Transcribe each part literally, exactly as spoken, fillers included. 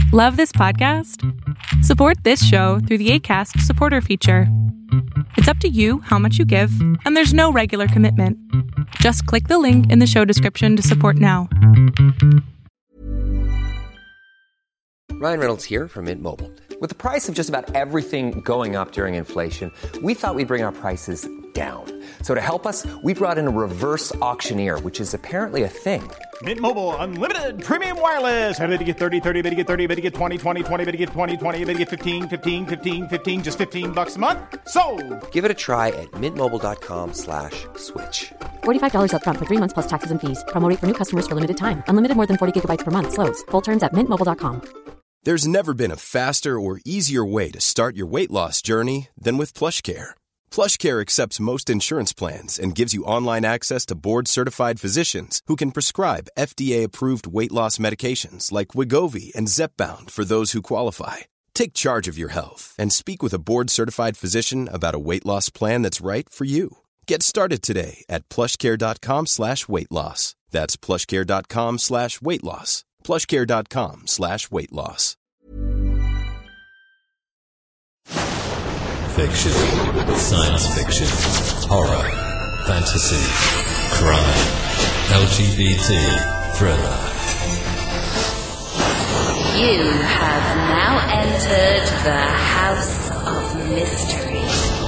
Love this podcast? Support this show through the Acast supporter feature. It's up to you how much you give, and there's no regular commitment. Just click the link in the show description to support now. Ryan Reynolds here from Mint Mobile. With the price of just about everything going up during inflation, we thought we'd bring our prices down. So to help us, we brought in a reverse auctioneer, which is apparently a thing. Mint Mobile Unlimited Premium Wireless. How to get thirty, thirty, how to get thirty, how to get twenty, twenty, twenty, how to get twenty, twenty, how to get fifteen, fifteen, fifteen, fifteen, just fifteen bucks a month? Sold! Give it a try at mintmobile.com slash switch. forty-five dollars up front for three months plus taxes and fees. Promo rate for new customers for limited time. Unlimited more than forty gigabytes per month. Slows full terms at mint mobile dot com. There's never been a faster or easier way to start your weight loss journey than with PlushCare. PlushCare accepts most insurance plans and gives you online access to board-certified physicians who can prescribe F D A-approved weight loss medications like Wegovy and Zepbound for those who qualify. Take charge of your health and speak with a board-certified physician about a weight loss plan that's right for you. Get started today at plushcare.com slash weight loss. That's plushcare.com slash weight loss. plushcare.com slash weight loss. Fiction, science fiction, horror, fantasy, crime, L G B T, thriller. You have now entered the House of Mystery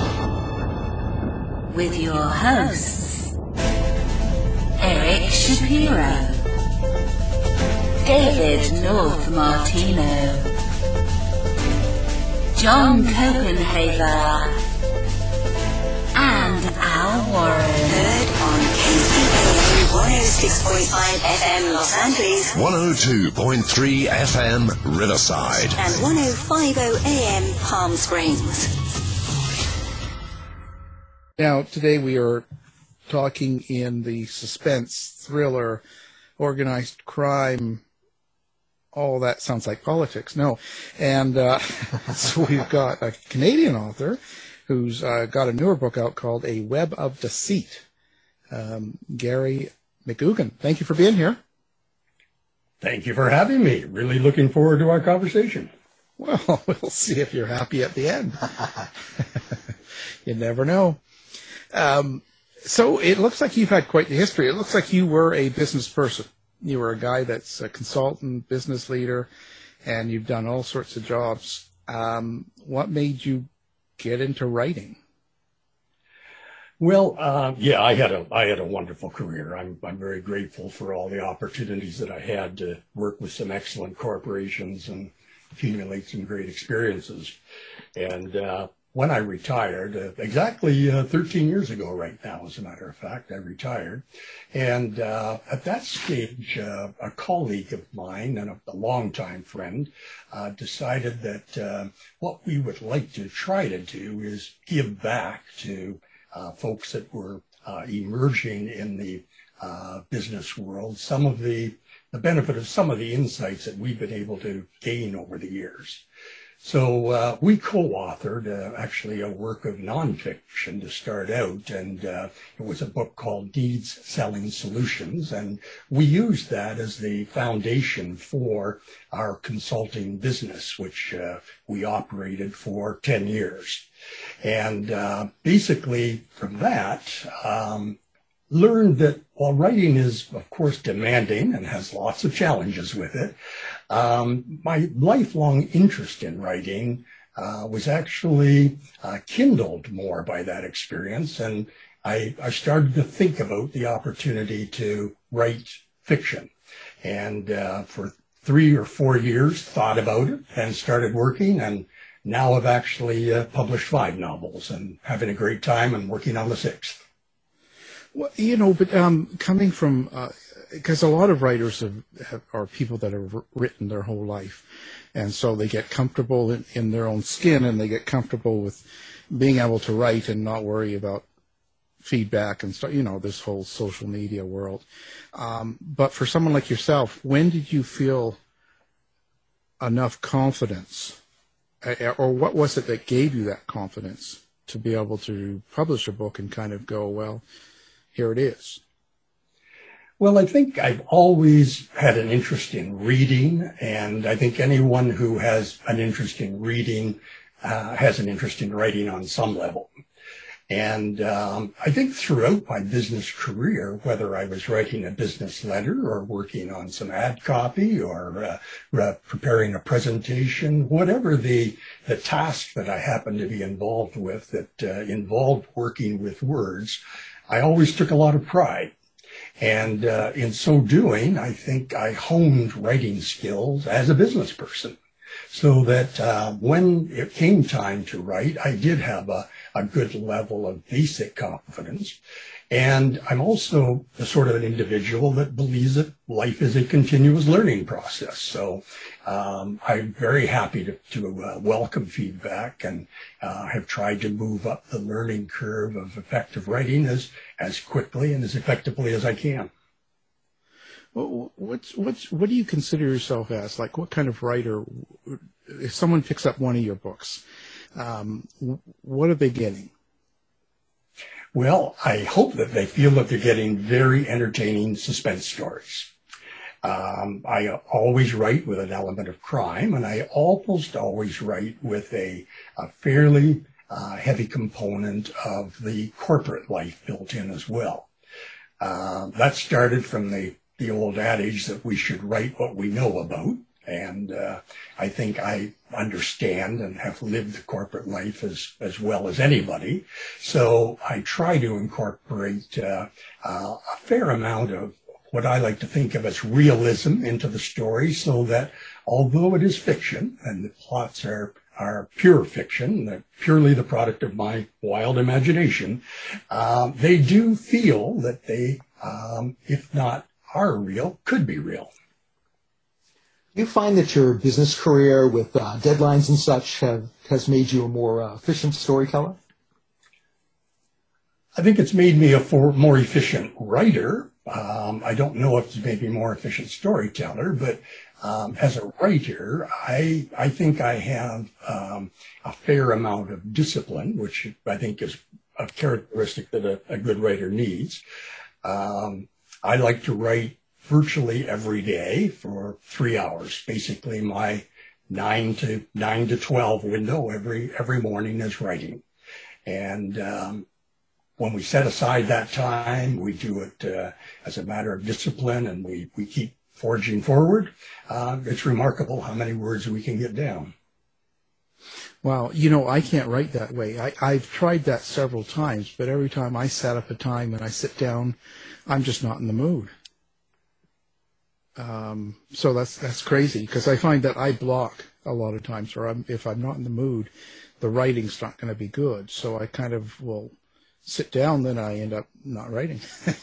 with your hosts, Eric Shapiro, David North Martino, John Copenhaver, and Al Warren. Heard on K C A one oh six point five F M Los Angeles, one oh two point three F M Riverside, and ten fifty A M Palm Springs. Now, today we are talking in the suspense, thriller, organized crime. Oh, that sounds like politics. No. And uh, so we've got a Canadian author who's uh, got a newer book out called A Web of Deceit. Um, Gary McGugan, thank you for being here. Thank you for having me. Really looking forward to our conversation. Well, we'll see if you're happy at the end. You never know. Um, so it looks like you've had quite the history. It looks like you were a business person. You were a guy that's a consultant, business leader, and you've done all sorts of jobs. Um, what made you get into writing? Well, uh, yeah, I had a I had a wonderful career. I'm I'm very grateful for all the opportunities that I had to work with some excellent corporations and accumulate some great experiences. And uh, when I retired, uh, exactly uh, thirteen years ago right now, as a matter of fact, I retired. And uh, at that stage, uh, a colleague of mine and a, a longtime friend uh, decided that uh, what we would like to try to do is give back to uh, folks that were uh, emerging in the uh, business world some of the, the benefit of some of the insights that we've been able to gain over the years. So uh, we co-authored uh, actually a work of nonfiction to start out, and uh, it was a book called Needs Selling Solutions, and we used that as the foundation for our consulting business, which uh, we operated for ten years. And uh, basically from that, um, learned that while writing is, of course, demanding and has lots of challenges with it, um, my lifelong interest in writing uh, was actually uh, kindled more by that experience. And I, I started to think about the opportunity to write fiction. And uh, for three or four years, thought about it and started working. And now I've actually uh, published five novels and having a great time and working on the sixth. Well, you know, but um, coming from, because uh, a lot of writers have, have, are people that have written their whole life, and so they get comfortable in, in their own skin, and they get comfortable with being able to write and not worry about feedback and stuff, you know, this whole social media world. Um, but for someone like yourself, when did you feel enough confidence, or what was it that gave you that confidence to be able to publish a book and kind of go, well, here it is? Well, I think I've always had an interest in reading, and I think anyone who has an interest in reading uh, has an interest in writing on some level. And um, I think throughout my business career, whether I was writing a business letter or working on some ad copy or uh, uh, preparing a presentation, whatever the the task that I happened to be involved with that uh, involved working with words, I always took a lot of pride. And uh, in so doing, I think I honed writing skills as a business person, so that uh, when it came time to write, I did have a, a good level of basic confidence. And I'm also the sort of an individual that believes that life is a continuous learning process. So um, I'm very happy to, to uh, welcome feedback, and uh, have tried to move up the learning curve of effective writing as, as quickly and as effectively as I can. Well, what's, what's, what do you consider yourself as? Like, what kind of writer, if someone picks up one of your books, um, what are they getting? Well, I hope that they feel that they're getting very entertaining suspense stories. Um, I always write with an element of crime, and I almost always write with a, a fairly uh, heavy component of the corporate life built in as well. Uh, that started from the the old adage that we should write what we know about. And uh, I think I understand and have lived the corporate life as, as well as anybody. So I try to incorporate uh, uh, a fair amount of what I like to think of as realism into the story, so that although it is fiction and the plots are are pure fiction, they're purely the product of my wild imagination, uh, they do feel that they, um, if not are real, could be real. Do you find that your business career with uh, deadlines and such have has made you a more uh, efficient storyteller? I think it's made me a for, more efficient writer. Um, I don't know if it's made me a more efficient storyteller, but um, as a writer, I I think I have um, a fair amount of discipline, which I think is a characteristic that a, a good writer needs. Um, I like to write virtually every day for three hours. Basically, my nine to nine to twelve window every every morning is writing. And um, when we set aside that time, we do it uh, as a matter of discipline, and we we keep forging forward. Uh, it's remarkable how many words we can get down. Well, you know, I can't write that way. I, I've tried that several times, but every time I set up a time and I sit down, I'm just not in the mood. Um, so that's that's crazy, because I find that I block a lot of times, or I'm, if I'm not in the mood, the writing's not going to be good. So I kind of will sit down, then I end up not writing.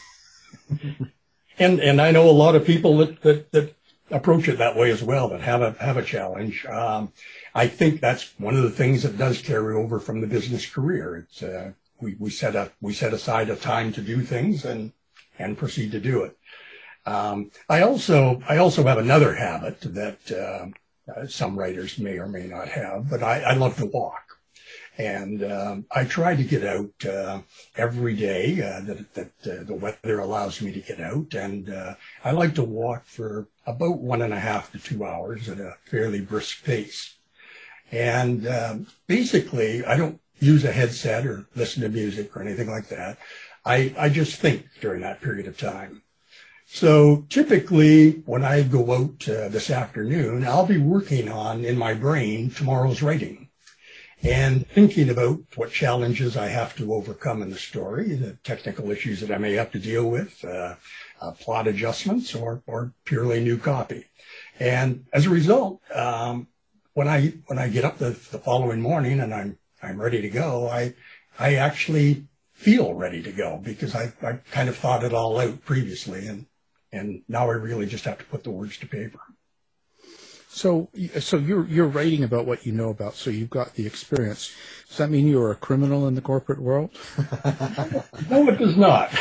and and I know a lot of people that, that, that approach it that way as well, that have a have a challenge. Um, I think that's one of the things that does carry over from the business career. It's uh, we we set a we set aside a time to do things and and proceed to do it. Um, I also I also have another habit that uh, some writers may or may not have, but I, I love to walk, and um, I try to get out uh, every day uh, that that uh, the weather allows me to get out, and uh, I like to walk for about one and a half to two hours at a fairly brisk pace. And um, basically, I don't use a headset or listen to music or anything like that. I, I just think during that period of time. So typically, when I go out uh, this afternoon, I'll be working on, in my brain, tomorrow's writing, and thinking about what challenges I have to overcome in the story, the technical issues that I may have to deal with, uh, uh, plot adjustments, or, or purely new copy. And as a result, um, when I when I get up the, the following morning and I'm I'm ready to go, I I actually feel ready to go, because I I kind of thought it all out previously, and and now I really just have to put the words to paper. So so you're you're writing about what you know about, so you've got the experience. Does that mean you're a criminal in the corporate world? No, it does not.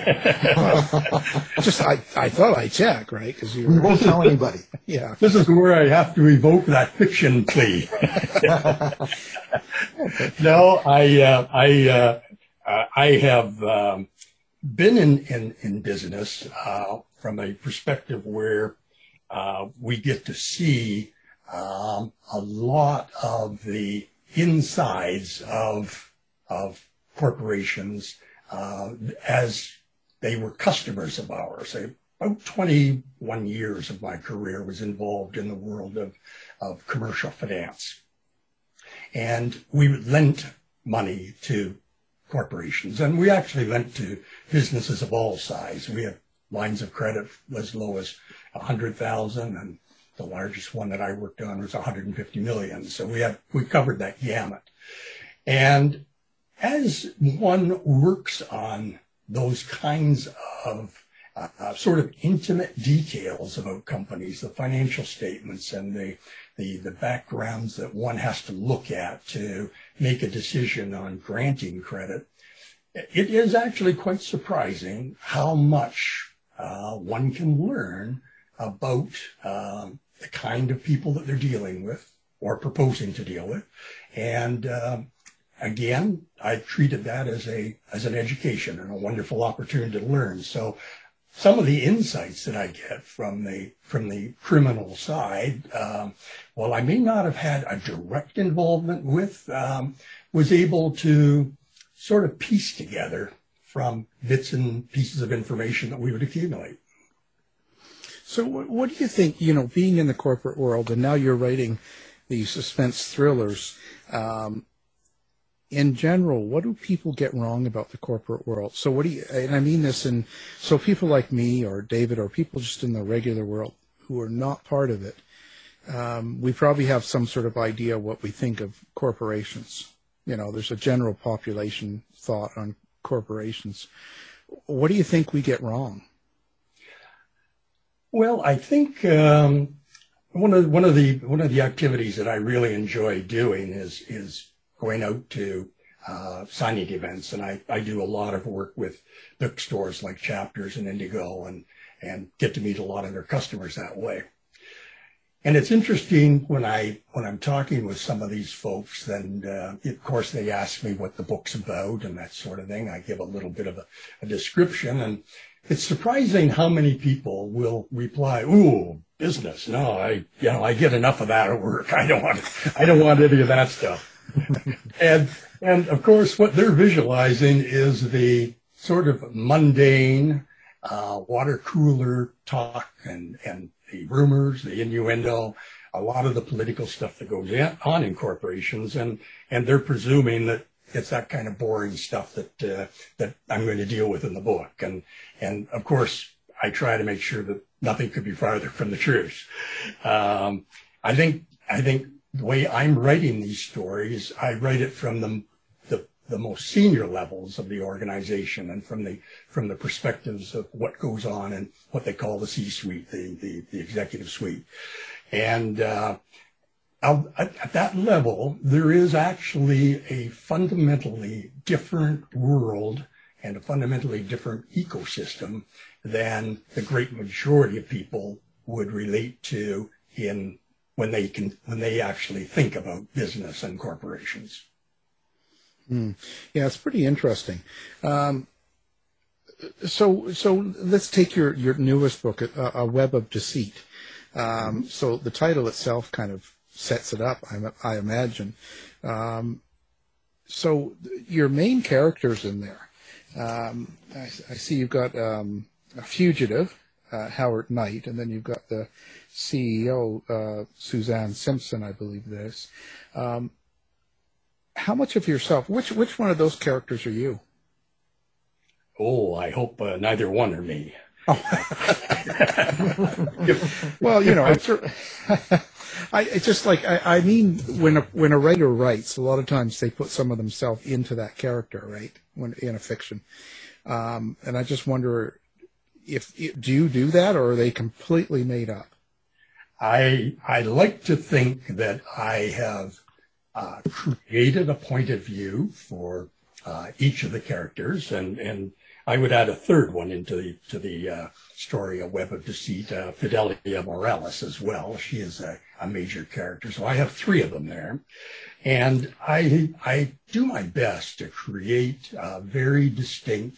Just I, I thought I'd check, right? Because you we won't tell anybody. Yeah. This is where I have to evoke that fiction plea. No, I uh, I uh, uh, I have um, been in in in business uh, from a perspective where uh, we get to see um, a lot of the insides of of corporations uh, as they were customers of ours. About twenty-one years of my career was involved in the world of, of commercial finance. And we lent money to corporations, and we actually lent to businesses of all size. We have lines of credit as low as one hundred thousand, and the largest one that I worked on was one hundred fifty million. So we have we covered that gamut. And as one works on those kinds of uh, uh, sort of intimate details about companies, the financial statements and the, the the backgrounds that one has to look at to make a decision on granting credit, it is actually quite surprising how much uh, one can learn about um, the kind of people that they're dealing with or proposing to deal with. And um, again, I treated that as a as an education and a wonderful opportunity to learn. So some of the insights that I get from the from the criminal side, um, while I may not have had a direct involvement with, um, was able to sort of piece together from bits and pieces of information that we would accumulate. So what, what do you think, you know, being in the corporate world, and now you're writing these suspense thrillers, um, in general, what do people get wrong about the corporate world? So what do you, and I mean this in, so people like me or David or people just in the regular world who are not part of it, um, we probably have some sort of idea what we think of corporations. You know, there's a general population thought on corporations. What do you think we get wrong? Well, I think um, one of one of the one of the activities that I really enjoy doing is is going out to uh, signing events, and I, I do a lot of work with bookstores like Chapters and Indigo, and and get to meet a lot of their customers that way. And it's interesting when I when I'm talking with some of these folks, then uh, of course they ask me what the book's about and that sort of thing. I give a little bit of a, a description, and it's surprising how many people will reply, "Ooh, business? No, I you know I get enough of that at work. I don't want I don't want any of that stuff." and and of course, what they're visualizing is the sort of mundane uh, water cooler talk and and the rumors, the innuendo, a lot of the political stuff that goes in, on in corporations, and and they're presuming that it's that kind of boring stuff that uh, that I'm going to deal with in the book. And and of course, I try to make sure that nothing could be farther from the truth. Um, I think I think the way I'm writing these stories, I write it from the the the most senior levels of the organization and from the from the perspectives of what goes on in what they call the C-suite, the the, the executive suite. And uh, at, at that level, there is actually a fundamentally different world and a fundamentally different ecosystem than the great majority of people would relate to in when they can when they actually think about business and corporations. Mm. Yeah, it's pretty interesting. Um, so, so let's take your, your newest book, a, a Web of Deceit. Um, so the title itself kind of sets it up, I, I imagine. Um, so your main characters in there, um, I, I see you've got um, a fugitive, uh, Howard Knight, and then you've got the C E O, uh, Suzanne Simpson, I believe it is. Um, How much of yourself, which which one of those characters are you? Oh, I hope uh, neither one are me. Oh. Well, you know, I, I it's just like, I, I mean, when a, when a writer writes, a lot of times they put some of themselves into that character, right, when in a fiction. Um, and I just wonder, if do you do that, or are they completely made up? I I like to think that I have Uh, created a point of view for uh, each of the characters, and, and I would add a third one into the to the uh, story, A Web of Deceit, uh, Fidelia Morales as well. She is a, a major character, so I have three of them there, and I I do my best to create uh, very distinct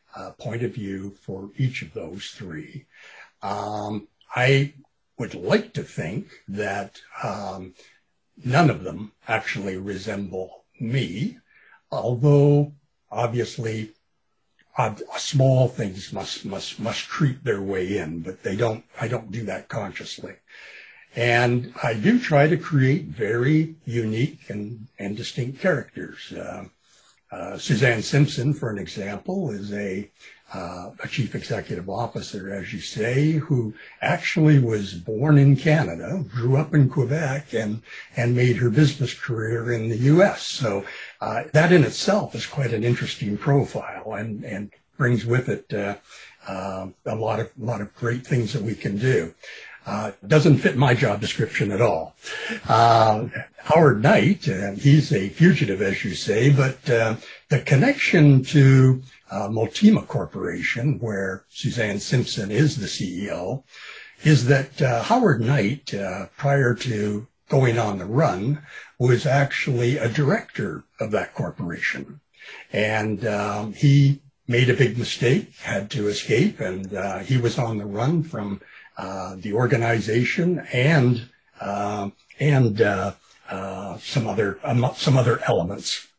uh, point of view for each of those three. Um, I would like to think that um, none of them actually resemble me, although obviously uh, small things must must must creep their way in, but they don't. I don't do that consciously, and I do try to create very unique and and distinct characters. Uh, uh, Suzanne Simpson, for an example, is a Uh, a chief executive officer, as you say, who actually was born in Canada, grew up in Quebec, and and made her business career in the U S. So uh, that in itself is quite an interesting profile, and and brings with it uh, uh, a lot of a lot of great things that we can do. Uh, doesn't fit my job description at all. Uh, Howard Knight, uh, he's a fugitive, as you say, but uh, the connection to uh, Multima Corporation, where Suzanne Simpson is the C E O, is that uh, Howard Knight, uh, prior to going on the run, was actually a director of that corporation. And um, he made a big mistake, had to escape, and uh, he was on the run from Uh, the organization and uh, and uh, uh, some other um, some other elements.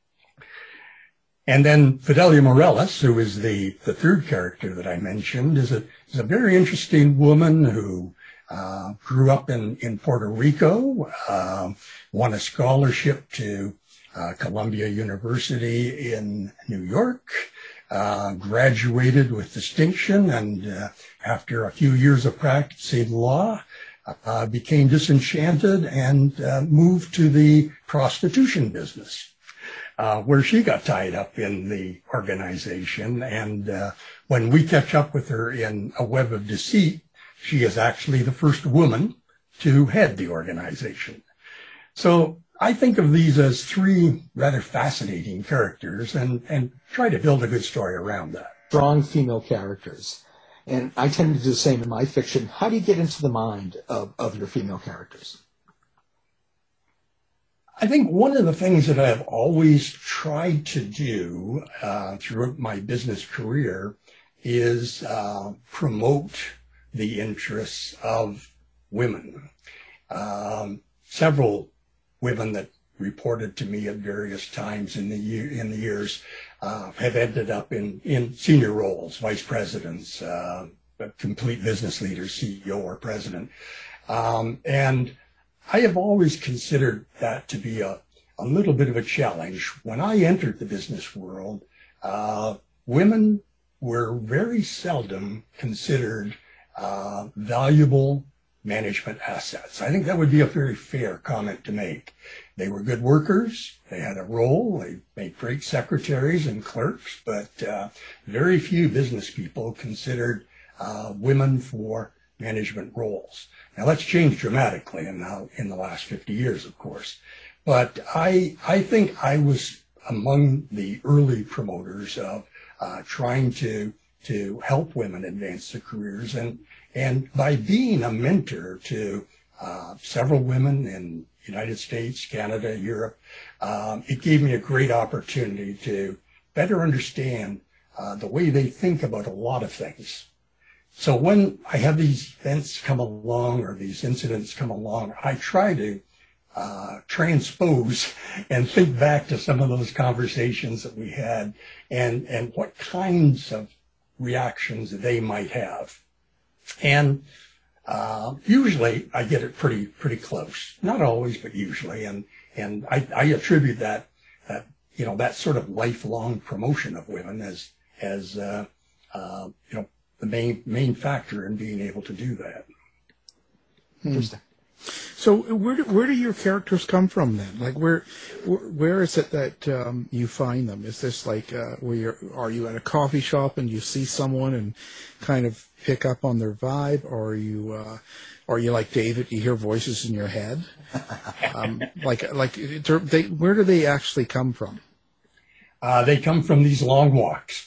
And then Fidelia Morales, who is the the third character that I mentioned, is a is a very interesting woman who uh, grew up in in Puerto Rico, uh, won a scholarship to uh, Columbia University in New York. Uh, graduated with distinction, and uh, after a few years of practicing law, uh, became disenchanted and uh, moved to the prostitution business, uh, where she got tied up in the organization. And uh, when we catch up with her in A Web of Deceit, she is actually the first woman to head the organization. So I think of these as three rather fascinating characters, and, and try to build a good story around that. Strong female characters. And I tend to do the same in my fiction. How do you get into the mind of, of your female characters? I think one of the things that I've always tried to do uh, throughout my business career is uh, promote the interests of women. Um, several women that reported to me at various times in the year, in the years uh, have ended up in, in senior roles, vice presidents, uh, complete business leaders, C E O or president. Um, and I have always considered that to be a, a little bit of a challenge. When I entered the business world, uh, women were very seldom considered uh, valuable management assets. I think that would be a very fair comment to make. They were good workers. They had a role. They made great secretaries and clerks, but uh, very few business people considered uh, women for management roles. Now that's changed dramatically in the, in the last fifty years, of course. But I, I think I was among the early promoters of uh, trying to, to help women advance their careers. And, and by being a mentor to uh, several women in the United States, Canada, Europe, um, it gave me a great opportunity to better understand uh, the way they think about a lot of things. So when I have these events come along or these incidents come along, I try to uh, transpose and think back to some of those conversations that we had and, and what kinds of reactions they might have. And uh, usually I get it pretty pretty close. Not always, but usually. And and I, I attribute that that you know that sort of lifelong promotion of women as as uh, uh, you know. the main main factor in being able to do that. Interesting. So where do, where do your characters come from then? Like where where, where is it that um, you find them? Is this like uh, where you're, are you at a coffee shop and you see someone and kind of pick up on their vibe, or are you uh, are you like David? You hear voices in your head. um, like like they, where do they actually come from? Uh, they come from these long walks.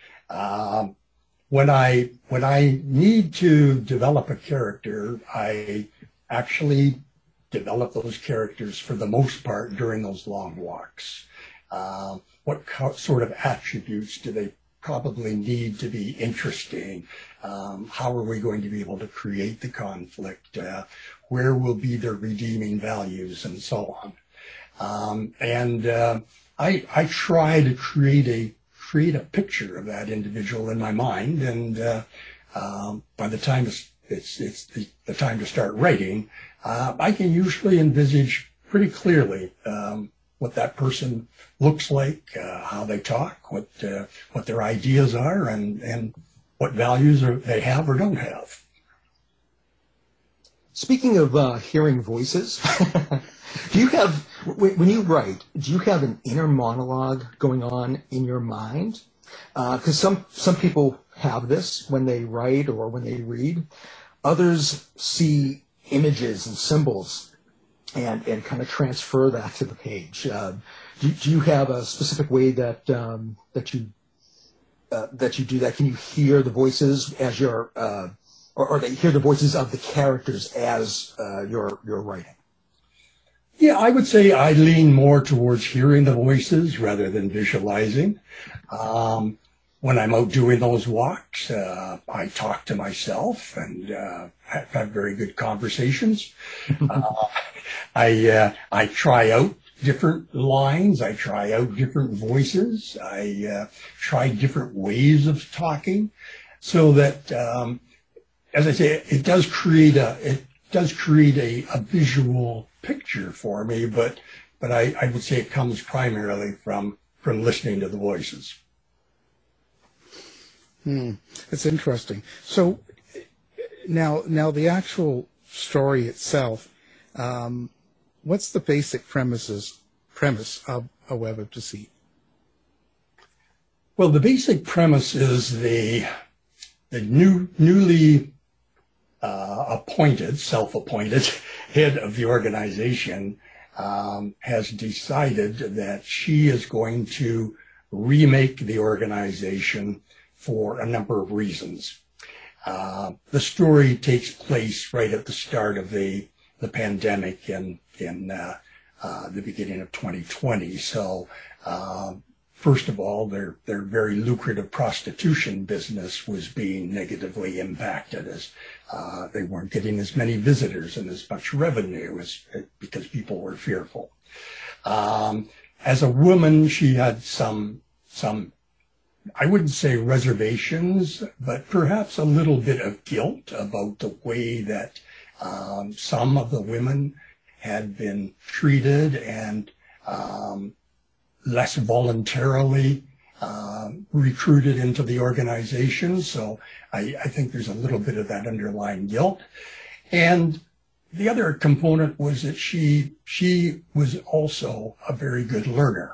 Um, When I when I need to develop a character, I actually develop those characters for the most part during those long walks. Uh, what co- sort of attributes do they probably need to be interesting. Um, how are we going to be able to create the conflict? Uh, where will be their redeeming values, and so on? Um, and uh, I, I try to create a create a picture of that individual in my mind, and uh, um, by the time it's it's, it's the, the time to start writing, uh, I can usually envisage pretty clearly um, what that person looks like, uh, how they talk, what uh, what their ideas are, and and what values are, they have or don't have. Speaking of uh, hearing voices, do you have, when you write, do you have an inner monologue going on in your mind? Because uh, some, some people have this when they write or when they read. Others see images and symbols and, and kind of transfer that to the page. Uh, do, do you have a specific way that um, that you uh, that you do that? Can you hear the voices as you're uh, Or, or they hear the voices of the characters as uh, you're, you're writing? Yeah, I would say I lean more towards hearing the voices rather than visualizing. Um, when I'm out doing those walks, uh, I talk to myself and uh, have, have very good conversations. uh, I uh, I try out different lines. I try out different voices. I uh, try different ways of talking, so that um, as I say, it does create a it does create a, a visual picture for me, but but I, I would say it comes primarily from from listening to the voices. Hmm, that's interesting. So now now the actual story itself, um, what's the basic premises premise of A Web of Deceit? Well, the basic premise is the the new newly Uh, appointed, self-appointed head of the organization um, has decided that she is going to remake the organization for a number of reasons. Uh, the story takes place right at the start of the the pandemic in in uh, uh, the beginning of twenty twenty. So. Uh, First of all, their their very lucrative prostitution business was being negatively impacted, as uh, they weren't getting as many visitors and as much revenue as because people were fearful. Um, as a woman, she had some some I wouldn't say reservations, but perhaps a little bit of guilt about the way that um, some of the women had been treated and um, less voluntarily um, recruited into the organization. So I, I think there's a little bit of that underlying guilt. And the other component was that she she was also a very good learner.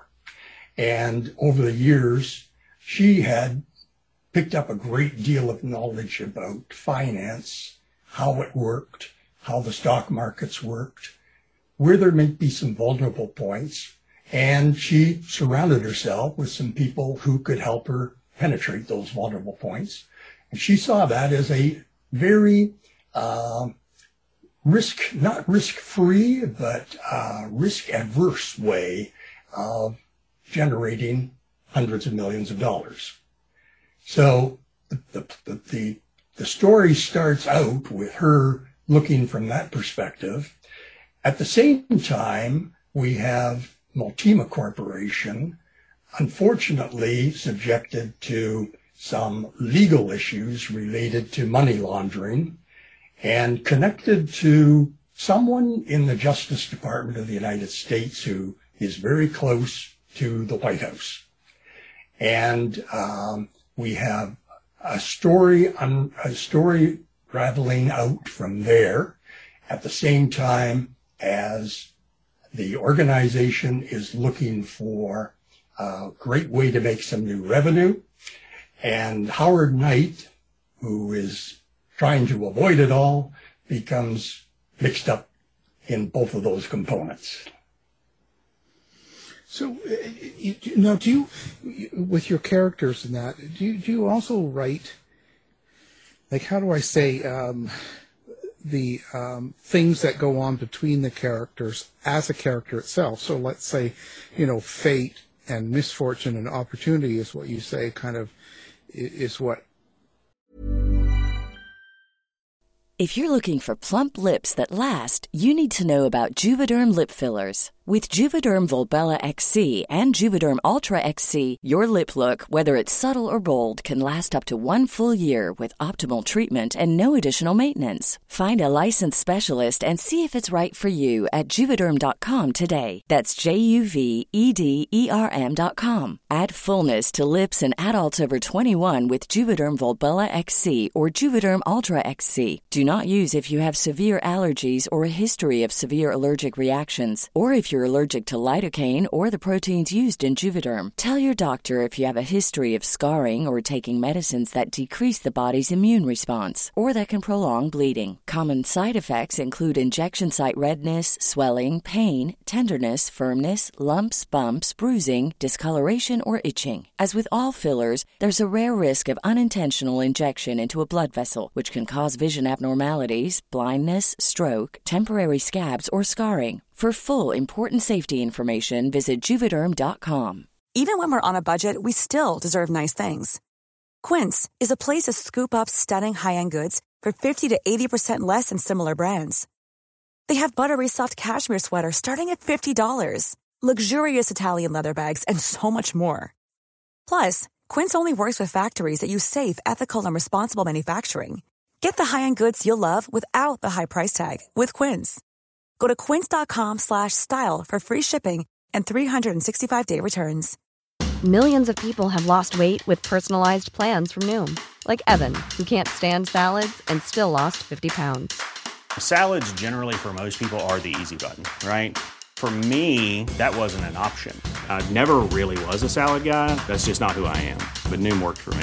And over the years, she had picked up a great deal of knowledge about finance, how it worked, how the stock markets worked, where there might be some vulnerable points. And she surrounded herself with some people who could help her penetrate those vulnerable points. And she saw that as a very uh, risk, not risk-free, but uh, risk-averse way of generating hundreds of millions of dollars. So the, the, the, the story starts out with her looking from that perspective. At the same time, we have Multima Corporation, unfortunately subjected to some legal issues related to money laundering and connected to someone in the Justice Department of the United States who is very close to the White House. And um, we have a story, um, a story rattling out from there at the same time as the organization is looking for a great way to make some new revenue. And Howard Knight, who is trying to avoid it all, becomes mixed up in both of those components. So, you, now, do you, with your characters in that, do you, do you also write, like, how do I say, um, the um, things that go on between the characters as a character itself? So let's say, you know, Fate and misfortune and opportunity is what you say kind of is what. If you're looking for plump lips that last, you need to know about Juvederm lip fillers. With Juvederm Volbella X C and Juvederm Ultra X C, your lip look, whether it's subtle or bold, can last up to one full year with optimal treatment and no additional maintenance. Find a licensed specialist and see if it's right for you at Juvederm dot com today. That's J U V E D E R M dot com. Add fullness to lips in adults over twenty-one with Juvederm Volbella X C or Juvederm Ultra X C. Do not use if you have severe allergies or a history of severe allergic reactions, or if you're allergic to lidocaine or the proteins used in Juvederm. Tell your doctor if you have a history of scarring or taking medicines that decrease the body's immune response or that can prolong bleeding. Common side effects include injection site redness, swelling, pain, tenderness, firmness, lumps, bumps, bruising, discoloration, or itching. As with all fillers, there's a rare risk of unintentional injection into a blood vessel, which can cause vision abnormalities, blindness, stroke, temporary scabs, or scarring. For full, important safety information, visit Juvederm dot com. Even when we're on a budget, we still deserve nice things. Quince is a place to scoop up stunning high-end goods for fifty to eighty percent less than similar brands. They have buttery soft cashmere sweaters starting at fifty dollars, luxurious Italian leather bags, and so much more. Plus, Quince only works with factories that use safe, ethical, and responsible manufacturing. Get the high-end goods you'll love without the high price tag with Quince. Go to quince.com slash style for free shipping and three sixty-five day returns. Millions of people have lost weight with personalized plans from Noom. Like Evan, who can't stand salads and still lost fifty pounds. Salads generally for most people are the easy button, right? For me, that wasn't an option. I never really was a salad guy. That's just not who I am. But Noom worked for me.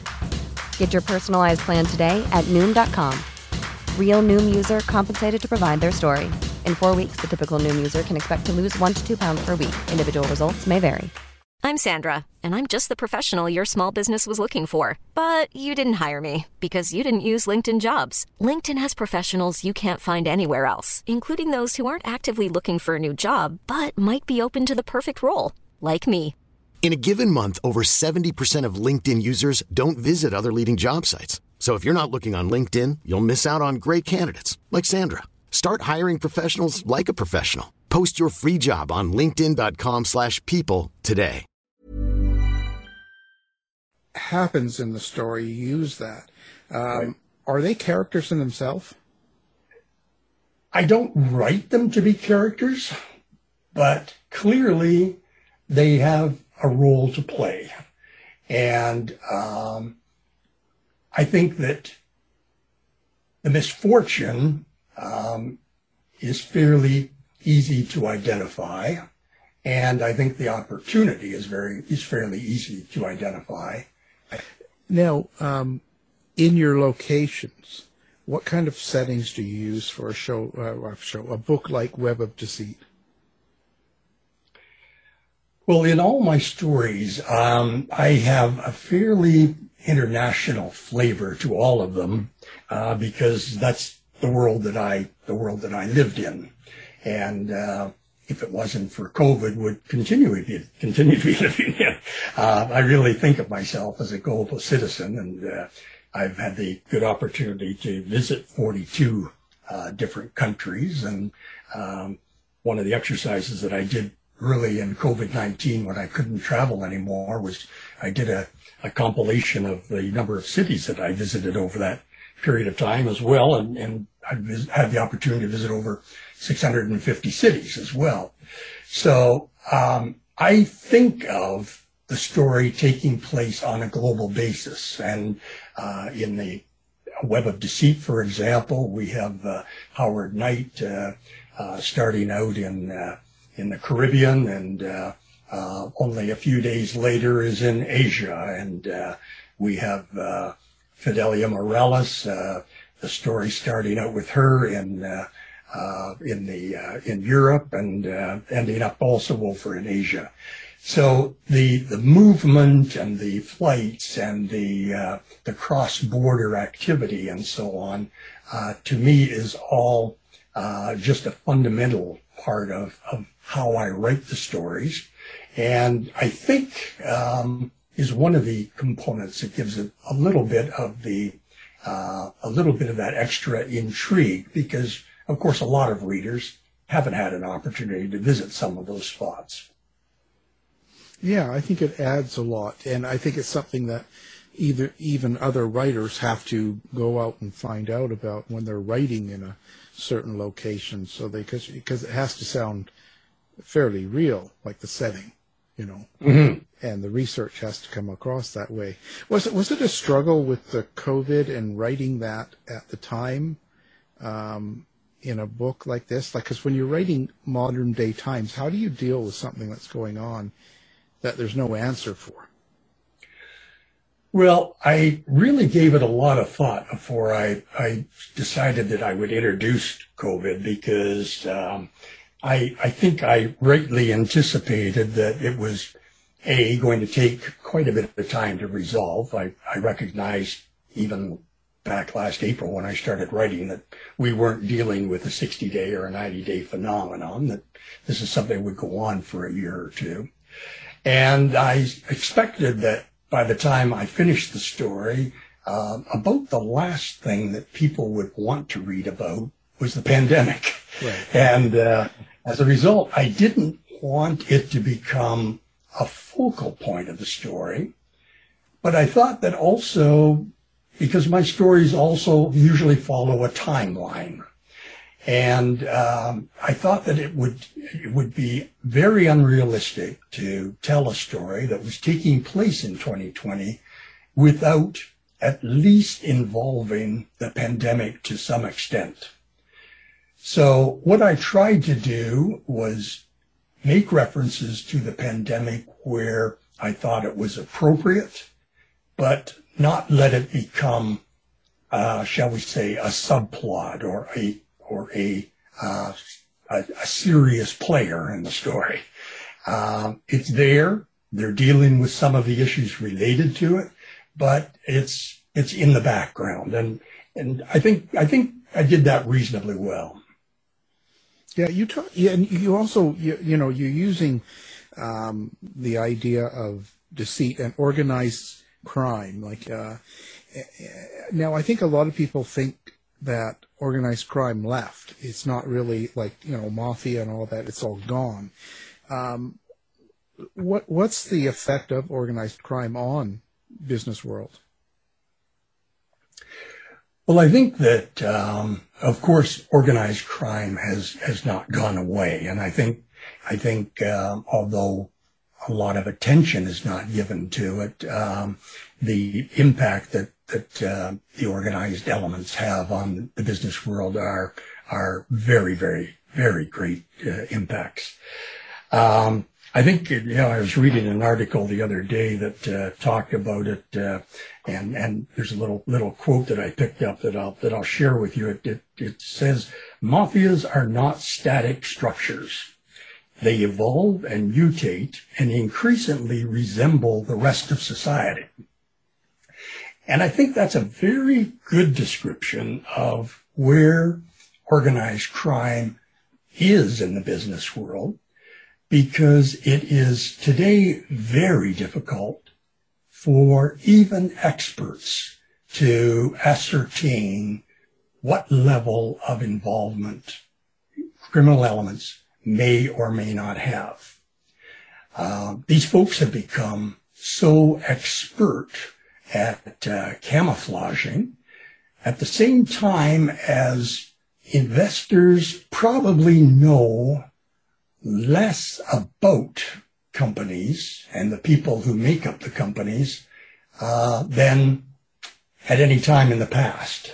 Get your personalized plan today at Noom dot com. Real Noom user compensated to provide their story. In four weeks, the typical Noom user can expect to lose one to two pounds per week. Individual results may vary. I'm Sandra, and I'm just the professional your small business was looking for. But you didn't hire me because you didn't use LinkedIn Jobs. LinkedIn has professionals you can't find anywhere else, including those who aren't actively looking for a new job, but might be open to the perfect role, like me. In a given month, over seventy percent of LinkedIn users don't visit other leading job sites. So if you're not looking on LinkedIn, you'll miss out on great candidates like Sandra. Start hiring professionals like a professional. Post your free job on linkedin dot com slash people today. Happens in the story, you use that. Um, right. Are they characters in themselves? I don't write them to be characters, but clearly they have a role to play. And um, I think that the misfortune um, is fairly easy to identify, and I think the opportunity is very is fairly easy to identify. Now, um, in your locations, what kind of settings do you use for a show, uh, a show, a book like Web of Deceit? Well, in all my stories, um, I have a fairly international flavor to all of them, uh, because that's the world that I the world that I lived in, and uh, if it wasn't for COVID, would continue to be continue to be living in. Uh, I really think of myself as a global citizen, and uh, I've had the good opportunity to visit forty-two uh, different countries. And um, one of the exercises that I did early in COVID nineteen, when I couldn't travel anymore, was I did a, a compilation of the number of cities that I visited over that period of time as well, and, and I vis- had the opportunity to visit over six hundred fifty cities as well. So um, I think of the story taking place on a global basis. And uh, in the Web of Deceit, for example, we have uh, Howard Knight uh, uh, starting out in uh, in the Caribbean, and uh, uh, only a few days later is in Asia. And uh, we have uh, Fidelia Morales, uh, the story starting out with her in uh, uh, in the uh, in Europe, and uh, ending up also over in Asia. So the the movement and the flights and the uh, the cross-border activity and so on, uh, to me, is all uh, just a fundamental part of, of how I write the stories. And I think um, is one of the components that gives it a little bit of the, uh, a little bit of that extra intrigue, because, of course, a lot of readers haven't had an opportunity to visit some of those spots. Yeah, I think it adds a lot, and I think it's something that either even other writers have to go out and find out about when they're writing in a certain location, so they because because it has to sound fairly real, like the setting, you know, mm-hmm. and the research has to come across that way. Was it was it a struggle with the COVID and writing that at the time um, in a book like this? Like, because when you're writing modern day times, how do you deal with something that's going on that there's no answer for? Well, I really gave it a lot of thought before I, I decided that I would introduce COVID, because um, I, I think I rightly anticipated that it was, A, going to take quite a bit of time to resolve. I, I recognized even back last April when I started writing that we weren't dealing with a sixty-day or a ninety-day phenomenon, that this is something that would go on for a year or two. And I expected that by the time I finished the story, uh, about the last thing that people would want to read about was the pandemic. Right. And uh, as a result, I didn't want it to become a focal point of the story. But I thought that also, because my stories also usually follow a timeline, and um, I thought that it would it would be very unrealistic to tell a story that was taking place in twenty twenty without at least involving the pandemic to some extent. So what I tried to do was make references to the pandemic where I thought it was appropriate, but not let it become, uh, shall we say, a subplot or a or a, uh, a, a serious player in the story. Um, it's there. They're dealing with some of the issues related to it, but it's it's in the background, and and I think I think I did that reasonably well. Yeah, you talk. Yeah, and you also you, you know you're using um, the idea of deceit and organized crime. Like uh, now, I think a lot of people think that organized crime left. It's not really like, you know, mafia and all that. It's all gone. Um, what what's the effect of organized crime on business world? Well, I think that, um, of course, organized crime has, has not gone away. And I think, I think, um, although a lot of attention is not given to it, um, the impact that that uh, the organized elements have on the business world are are very, very, very great uh, impacts. Um, I think, you know, I was reading an article the other day that uh, talked about it, uh, and and there's a little little quote that I picked up that I'll that I'll share with you. It it, it says, "Mafias are not static structures. They evolve and mutate and increasingly resemble the rest of society." And I think that's a very good description of where organized crime is in the business world, because it is today very difficult for even experts to ascertain what level of involvement criminal elements may or may not have. Uh, these folks have become so expert at uh, camouflaging, at the same time as investors probably know less about companies and the people who make up the companies uh, than at any time in the past.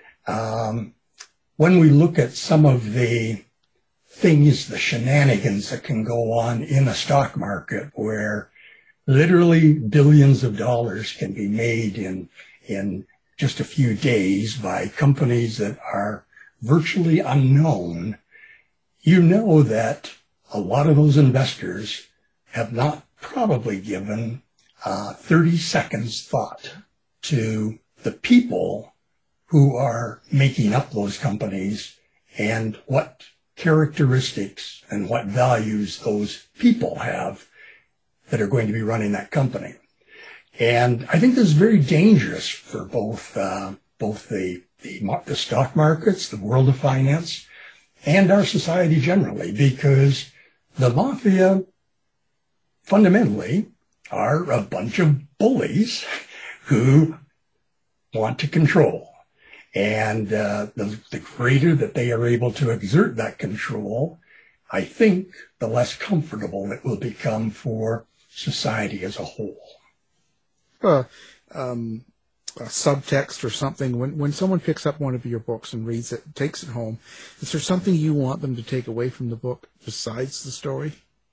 Um, when we look at some of the things, the shenanigans that can go on in a stock market where literally billions of dollars can be made in in just a few days by companies that are virtually unknown, you know that a lot of those investors have not probably given uh, thirty seconds thought to the people who are making up those companies and what characteristics and what values those people have that are going to be running that company. And I think this is very dangerous for both uh, both the, the the stock markets, the world of finance, and our society generally, because the mafia fundamentally are a bunch of bullies who want to control. And uh, the, the greater that they are able to exert that control, I think the less comfortable it will become for society as a whole. Uh, um, a subtext or something, when, when someone picks up one of your books and reads it, takes it home, is there something you want them to take away from the book besides the story?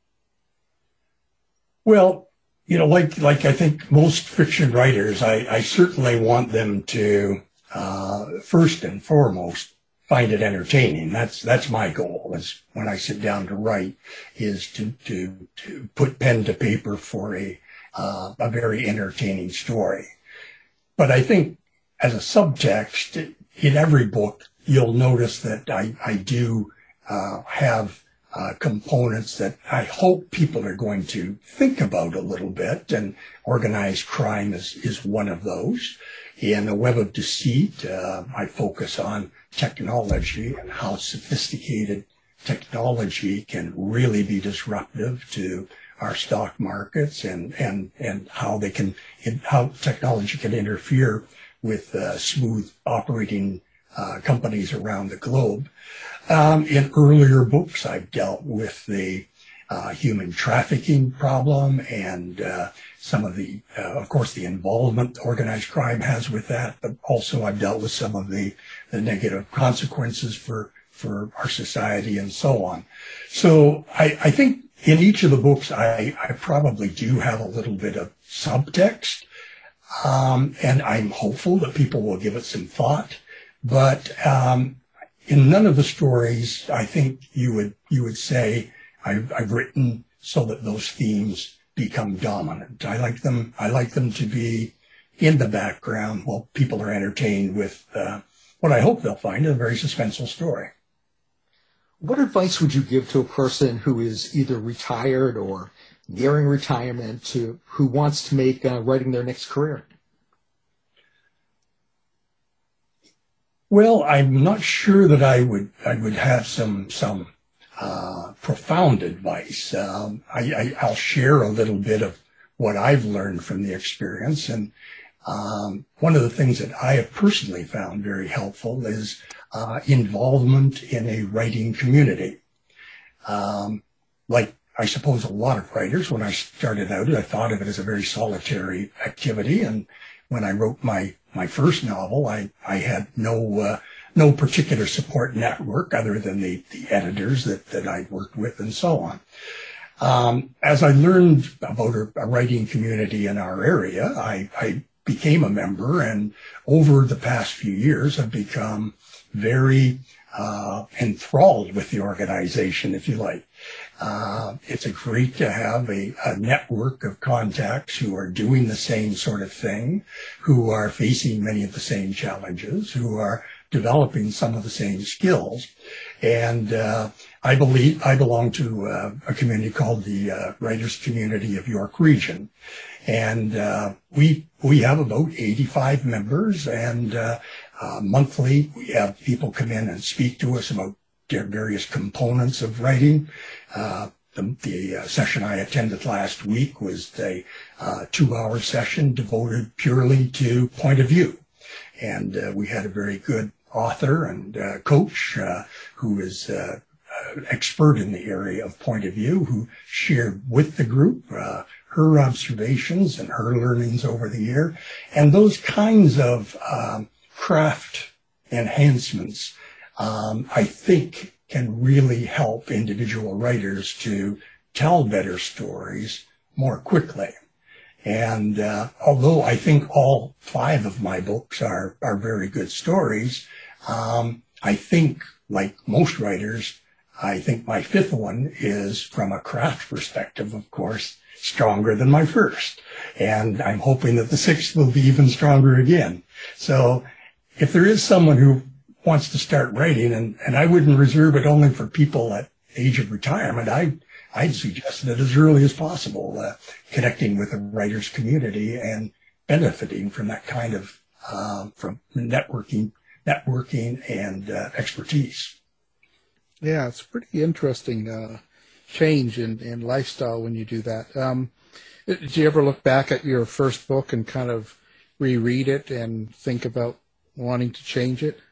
Well, you know, like like I think most fiction writers, I, I certainly want them to, uh, first and foremost, find it entertaining. That's that's my goal. Is when I sit down to write, is to to to put pen to paper for a uh, a very entertaining story. But I think as a subtext in every book, you'll notice that I I do uh, have Uh, components that I hope people are going to think about a little bit, and organized crime is, is one of those. In The Web of Deceit, uh, I focus on technology and how sophisticated technology can really be disruptive to our stock markets, and, and, and how they can, how technology can interfere with uh, smooth operating uh, companies around the globe. Um, in earlier books, I've dealt with the uh, human trafficking problem and uh, some of the, uh, of course, the involvement organized crime has with that. But also, I've dealt with some of the, the negative consequences for for our society and so on. So I, I think in each of the books, I, I probably do have a little bit of subtext, um, and I'm hopeful that people will give it some thought. But um, in none of the stories, I think you would you would say I've, I've written so that those themes become dominant. I like them. I like them to be in the background while people are entertained with uh, what I hope they'll find a very suspenseful story. What advice would you give to a person who is either retired or nearing retirement, to who wants to make uh, writing their next career? Well, I'm not sure that I would I would have some some uh, profound advice. Um, I, I, I'll share a little bit of what I've learned from the experience, and um, one of the things that I have personally found very helpful is uh, involvement in a writing community. Um, like I suppose a lot of writers, when I started out, I thought of it as a very solitary activity, and when I wrote my my first novel, I, I had no uh, no particular support network other than the, the editors that, that I worked with and so on. Um, as I learned about a, a writing community in our area, I, I became a member, and over the past few years have become very uh, enthralled with the organization, if you like. Uh, it's a great to have a, a network of contacts who are doing the same sort of thing, who are facing many of the same challenges, who are developing some of the same skills. And uh, I believe I belong to uh, a community called the uh, Writers Community of York Region. And uh, we we have about eighty-five members, and uh, uh, monthly we have people come in and speak to us about their various components of writing. Uh, the, the uh, session I attended last week was a uh, two-hour session devoted purely to point of view. And uh, we had a very good author and uh, coach uh, who is uh, uh, expert in the area of point of view, who shared with the group uh, her observations and her learnings over the year. And those kinds of um, craft enhancements, um, I think, can really help individual writers to tell better stories more quickly. And uh, although I think all five of my books are, are very good stories, um, I think, like most writers, I think my fifth one is, from a craft perspective, of course, stronger than my first. And I'm hoping that the sixth will be even stronger again. So if there is someone who wants to start writing, and, and I wouldn't reserve it only for people at age of retirement. I, I'd suggest that as early as possible, uh, connecting with the writers community and benefiting from that kind of, um, from networking, networking and uh, expertise. Yeah, it's a pretty interesting uh, change in, in lifestyle when you do that. Um, did you ever look back at your first book and kind of reread it and think about wanting to change it?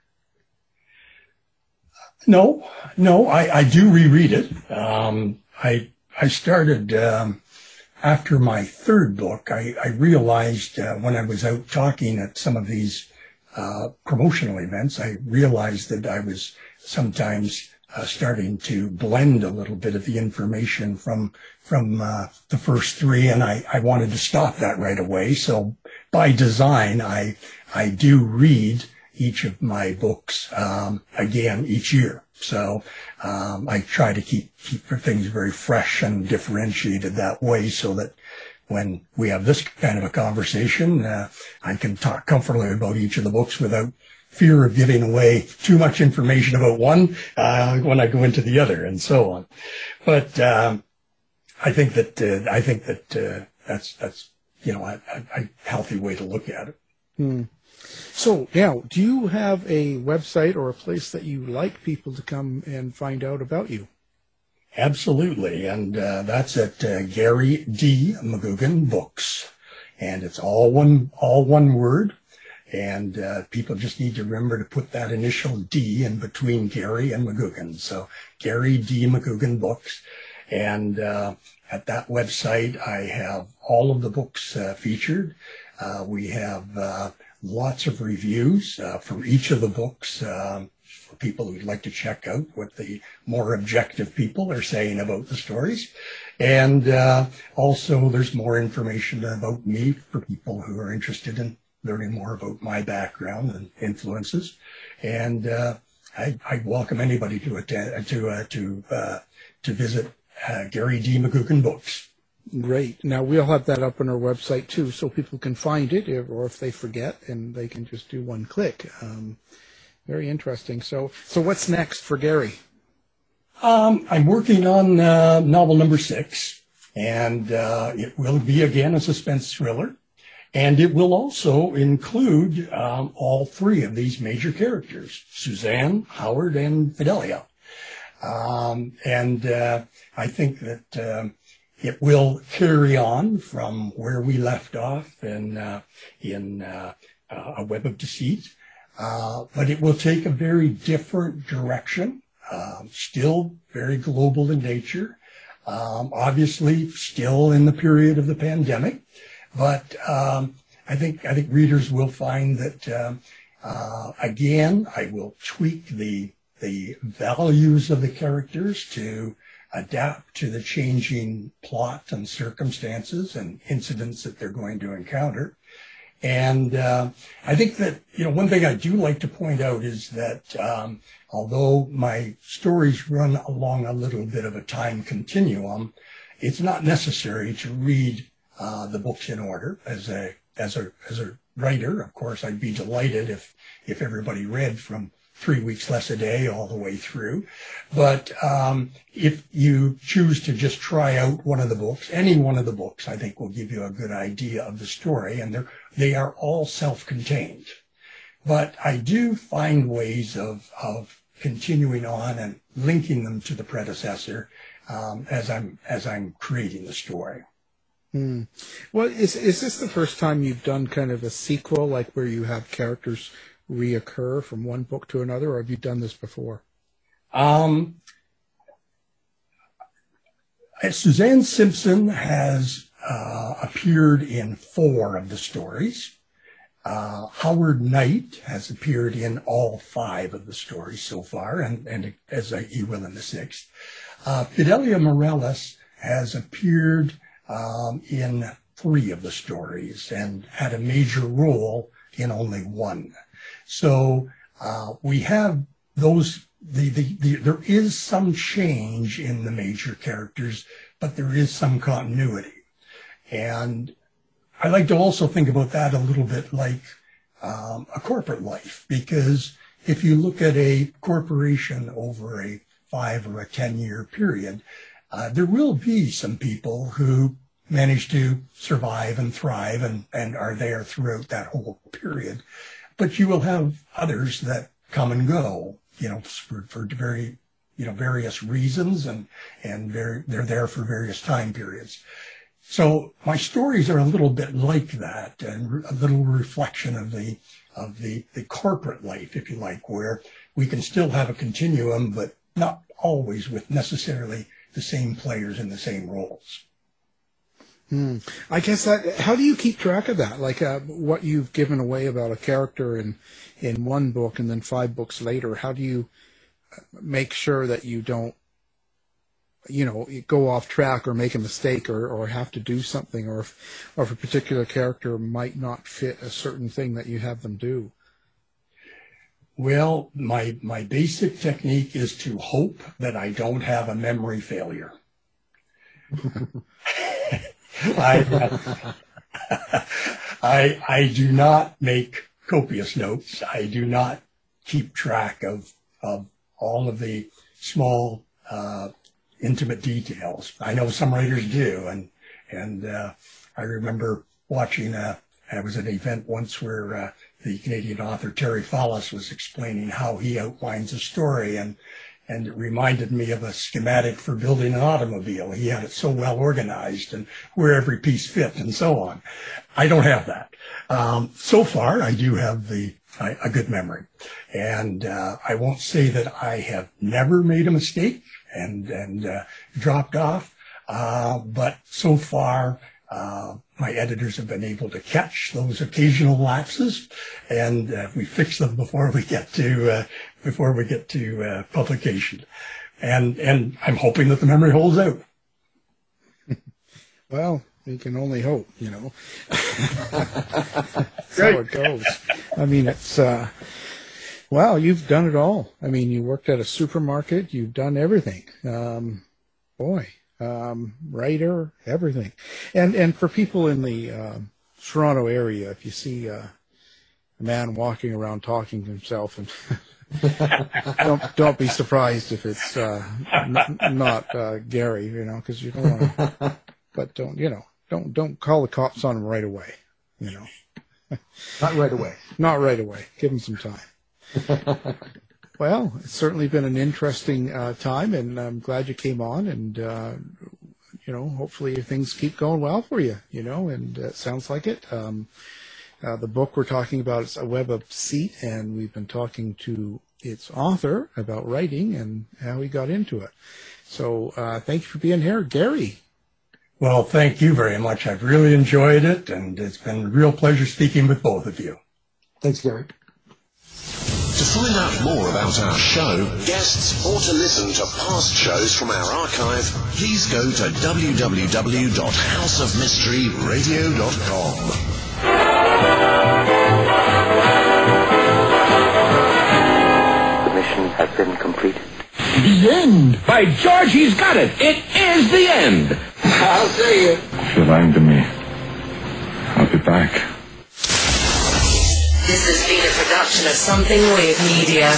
No, no, I, I do reread it. Um, I I started um, after my third book. I, I realized uh, when I was out talking at some of these uh, promotional events, I realized that I was sometimes uh, starting to blend a little bit of the information from from uh, the first three, and I, I wanted to stop that right away. So by design, I I do read each of my books um, again each year. So um, I try to keep keep things very fresh and differentiated that way, so that when we have this kind of a conversation, uh, I can talk comfortably about each of the books without fear of giving away too much information about one uh, when I go into the other, and so on. But um, I think that uh, I think that uh, that's that's you know a, a healthy way to look at it. Hmm. So now, do you have a website or a place that you like people to come and find out about you? Absolutely, and uh, that's at uh, Gary D. McGugan Books, and it's all one all one word. And uh, people just need to remember to put that initial D in between Gary and McGugan. So Gary D. McGugan Books, and uh, at that website I have all of the books uh, featured. Uh, we have uh, lots of reviews uh, for each of the books um, for people who'd like to check out what the more objective people are saying about the stories. And uh, also there's more information about me for people who are interested in learning more about my background and influences. And uh, I, I welcome anybody to attend, to uh, to uh, to visit uh, Gary D. McGugan Books. Great. Now, we'll have that up on our website, too, so people can find it, or if they forget, and they can just do one click. Um, very interesting. So so what's next for Gary? Um, I'm working on uh, novel number six, and uh, it will be, again, a suspense thriller. And it will also include um, all three of these major characters, Suzanne, Howard, and Fidelia. Um, and uh, I think that um, it will carry on from where we left off in, uh, in uh, uh, A Web of Deceit. Uh, but it will take a very different direction, um, still very global in nature, um, obviously still in the period of the pandemic. But um, I think I think readers will find that um, uh, again I will tweak the the values of the characters to adapt to the changing plot and circumstances and incidents that they're going to encounter. And uh, I think that you know one thing I do like to point out is that um, although my stories run along a little bit of a time continuum, it's not necessary to read Uh, the books in order. As a as a as a writer, of course, I'd be delighted if if everybody read from Three Weeks Less a Day all the way through. But um, if you choose to just try out one of the books, any one of the books, I think will give you a good idea of the story, and they're they are all self-contained. But I do find ways of of continuing on and linking them to the predecessor um, as I'm as I'm creating the story. Hmm. Well, is is this the first time you've done kind of a sequel, like where you have characters reoccur from one book to another, or have you done this before? Um, Suzanne Simpson has uh, appeared in four of the stories. Uh, Howard Knight has appeared in all five of the stories so far, and, and as a, he will in the sixth. Uh, Fidelia Morales has appeared Um, in three of the stories and had a major role in only one. So uh, we have those, the, the, the, there is some change in the major characters, but there is some continuity. And I like to also think about that a little bit like um, a corporate life, because if you look at a corporation over a five or a ten-year period, uh, there will be some people who manage to survive and thrive and, and are there throughout that whole period. But you will have others that come and go, you know, for, for very, you know, various reasons, and, and very, they're there for various time periods. So my stories are a little bit like that, and a little reflection of the, of the, the corporate life, if you like, where we can still have a continuum, but not always with necessarily the same players in the same roles. Hmm. I guess that, how do you keep track of that? Like uh, what you've given away about a character in, in one book and then five books later, how do you make sure that you don't, you know, go off track or make a mistake or, or have to do something, or if, or if a particular character might not fit a certain thing that you have them do? Well, my, my basic technique is to hope that I don't have a memory failure. I, I, I do not make copious notes. I do not keep track of, of all of the small, uh, intimate details. I know some writers do. And, and, uh, I remember watching, uh, I was at an event once where, uh, the Canadian author Terry Fallis was explaining how he outlines a story, and, and it reminded me of a schematic for building an automobile. He had it so well organized and where every piece fit and so on. I don't have that. Um, so far, I do have the I, a good memory, and uh, I won't say that I have never made a mistake and and uh, dropped off, uh, but so far, uh, my editors have been able to catch those occasional lapses, and uh, we fix them before we get to uh, before we get to uh, publication, and and I'm hoping that the memory holds out. Well, we can only hope, you know. That's how it goes. I mean, it's uh, well, you've done it all. I mean, you worked at a supermarket. You've done everything. Um, boy. Um, writer, everything. And and for people in the uh, Toronto area, if you see uh, a man walking around talking to himself, and don't don't be surprised if it's uh, n- not uh, Gary, you know, because you don't want to. But don't you know? Don't don't call the cops on him right away, you know. Not right away. Not right away. Give him some time. Well, it's certainly been an interesting uh, time, and I'm glad you came on, and, uh, you know, hopefully things keep going well for you, you know, and it sounds like it. Um, uh, the book we're talking about is A Web of Deceit, and we've been talking to its author about writing and how he got into it. So uh, thank you for being here, Gary. Well, thank you very much. I've really enjoyed it, and it's been a real pleasure speaking with both of you. Thanks, Gary. To find out more about our show, guests, or to listen to past shows from our archive, please go to w w w dot house of mystery radio dot com. The mission has been completed. The end! By George, he's got it! It is the end! I'll see you. If you're lying to me, I'll be back. This has been a production of Something Weird Media.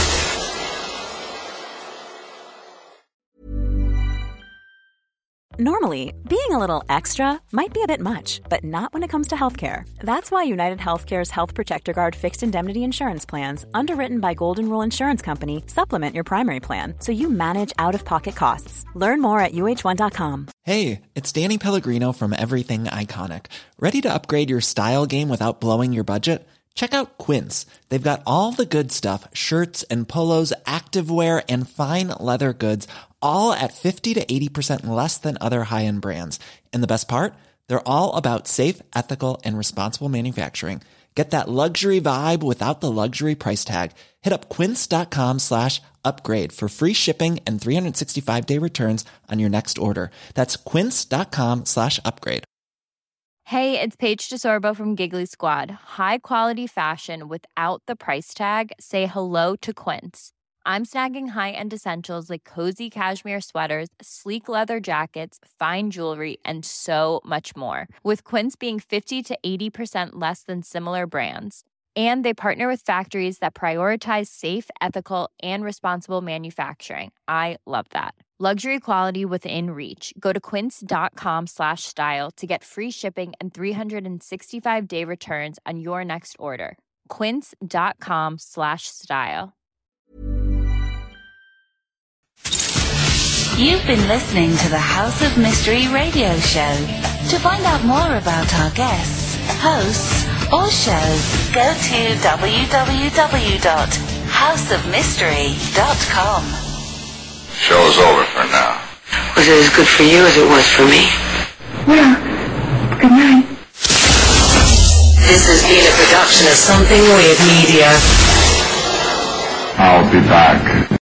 Normally, being a little extra might be a bit much, but not when it comes to healthcare. That's why United Healthcare's Health Protector Guard fixed indemnity insurance plans, underwritten by Golden Rule Insurance Company, supplement your primary plan so you manage out-of-pocket costs. Learn more at U H one dot com. Hey, it's Danny Pellegrino from Everything Iconic. Ready to upgrade your style game without blowing your budget? Check out Quince. They've got all the good stuff, shirts and polos, activewear, and fine leather goods, all at fifty to eighty percent less than other high-end brands. And the best part? They're all about safe, ethical, and responsible manufacturing. Get that luxury vibe without the luxury price tag. Hit up quince.com slash upgrade for free shipping and three sixty-five day returns on your next order. That's quince.com slash upgrade. Hey, it's Paige DeSorbo from Giggly Squad. High quality fashion without the price tag. Say hello to Quince. I'm snagging high-end essentials like cozy cashmere sweaters, sleek leather jackets, fine jewelry, and so much more. With Quince being fifty to eighty percent less than similar brands. And they partner with factories that prioritize safe, ethical, and responsible manufacturing. I love that. Luxury quality within reach. Go to quince.com slash style to get free shipping and three sixty-five day returns on your next order. Quince.com slash style. You've been listening to the House of Mystery radio show. To find out more about our guests, hosts, or shows, go to w w w dot house of mystery dot com. Show's over for now. Was it as good for you as it was for me? Well, good night. This has been a production of Something Weird Media. I'll be back.